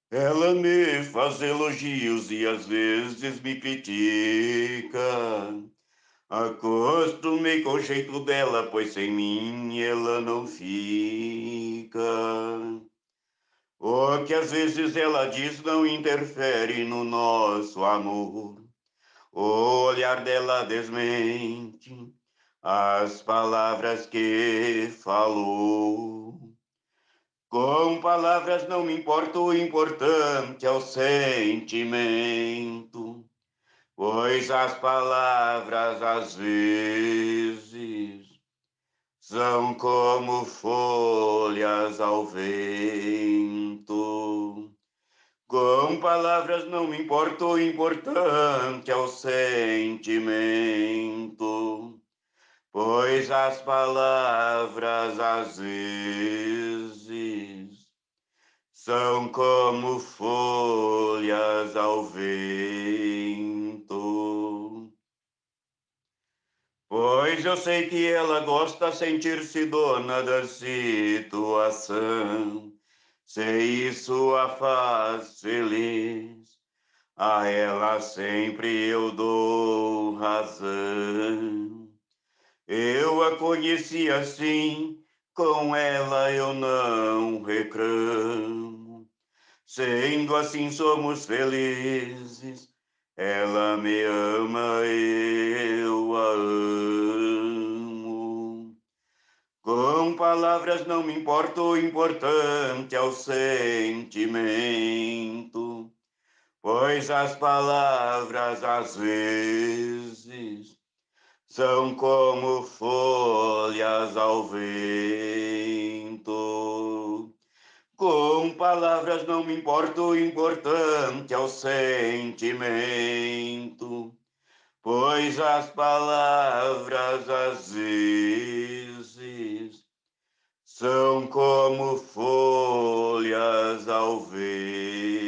Ela me faz elogios e às vezes me critica. Acostumei com o jeito dela, pois sem mim ela não fica. O que às vezes ela diz não interfere no nosso amor. O olhar dela desmente as palavras que falou. Com palavras não me importa, o importante é o sentimento, pois as palavras às vezes são como folhas ao vento. Com palavras não me importa, o importante é o sentimento, pois as palavras às vezes são como folhas ao vento. Pois eu sei que ela gosta de sentir-se dona da situação. Se isso a faz feliz, a ela sempre eu dou razão. Eu a conheci assim, com ela eu não reclamo. Sendo assim somos felizes, ela me ama, eu a amo. Com palavras não me importa, o importante é o sentimento, pois as palavras às vezes são como folhas ao vento. Com palavras não me importa, o importante é o sentimento, pois as palavras às vezes são como folhas ao vento.